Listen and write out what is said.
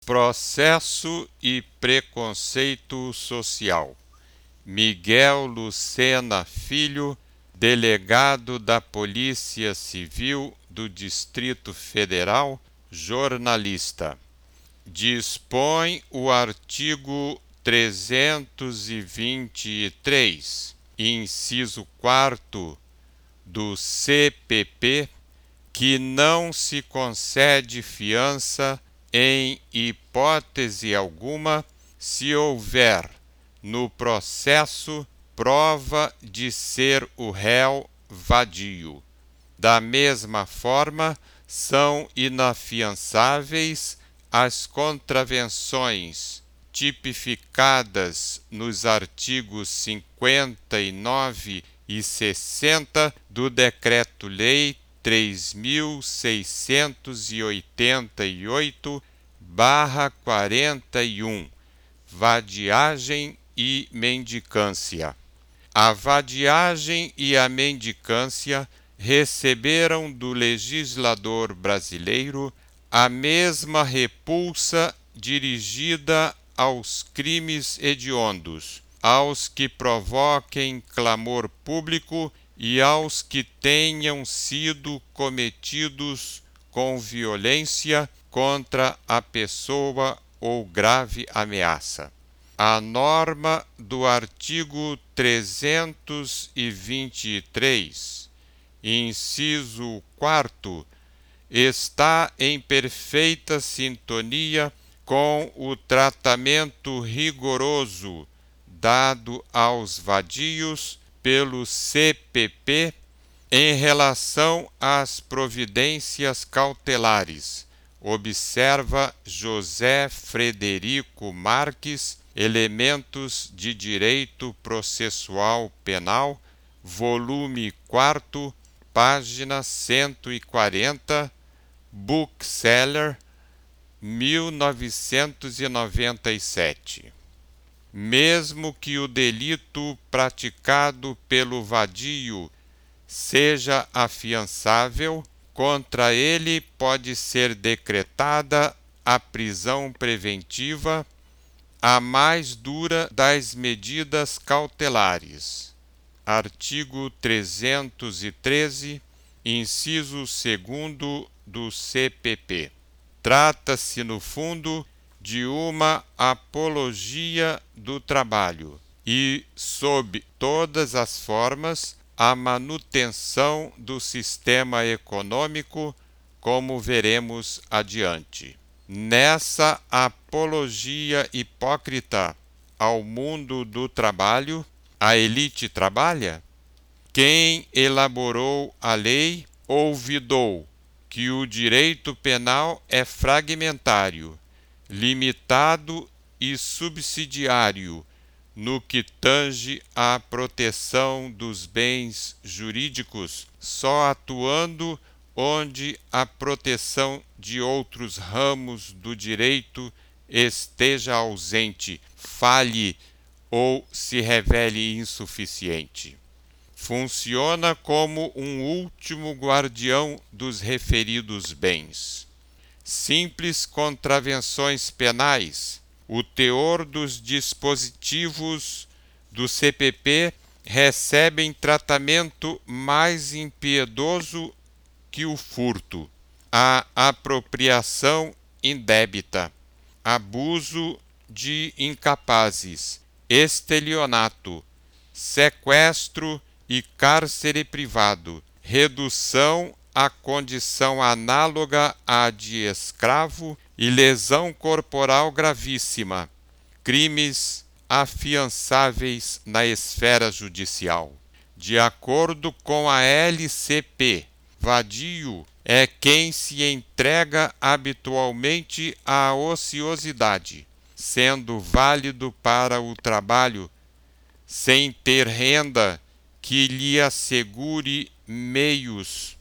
Processo e preconceito social. Miguel Lucena Filho, delegado da Polícia Civil do Distrito Federal, jornalista. Dispõe o artigo 323, inciso 4 do CPP, que não se concede fiança em hipótese alguma se houver no processo prova de ser o réu vadio. Da mesma forma, são inafiançáveis as contravenções tipificadas nos artigos 59 e 60 do Decreto-Lei 3.688/41, vadiagem e mendicância. A vadiagem e a mendicância receberam do legislador brasileiro a mesma repulsa dirigida aos crimes hediondos, aos que provoquem clamor público e aos que tenham sido cometidos com violência contra a pessoa ou grave ameaça. A norma do artigo 323, inciso 4, está em perfeita sintonia com o tratamento rigoroso dado aos vadios pelo CPP em relação às providências cautelares, observa José Frederico Marques, Elementos de Direito Processual Penal, volume 4, página 140, Bookseller, 1997. Mesmo que o delito praticado pelo vadio seja afiançável, contra ele pode ser decretada a prisão preventiva, a mais dura das medidas cautelares. Artigo 313, inciso 2º do CPP. Trata-se, no fundo, de uma apologia do trabalho e, sob todas as formas, a manutenção do sistema econômico, como veremos adiante. Nessa apologia hipócrita ao mundo do trabalho, a elite trabalha? Quem elaborou a lei olvidou que o direito penal é fragmentário, limitado e subsidiário no que tange à proteção dos bens jurídicos, só atuando onde a proteção de outros ramos do direito esteja ausente, falhe ou se revele insuficiente. Funciona como um último guardião dos referidos bens. Simples contravenções penais. O teor dos dispositivos do CPP recebem tratamento mais impiedoso que o furto, a apropriação indébita, abuso de incapazes, estelionato, sequestro e cárcere privado, redução à condição análoga à de escravo e lesão corporal gravíssima, crimes afiançáveis na esfera judicial. De acordo com a LCP, vadio é quem se entrega habitualmente à ociosidade, sendo válido para o trabalho, sem ter renda que lhe assegure meios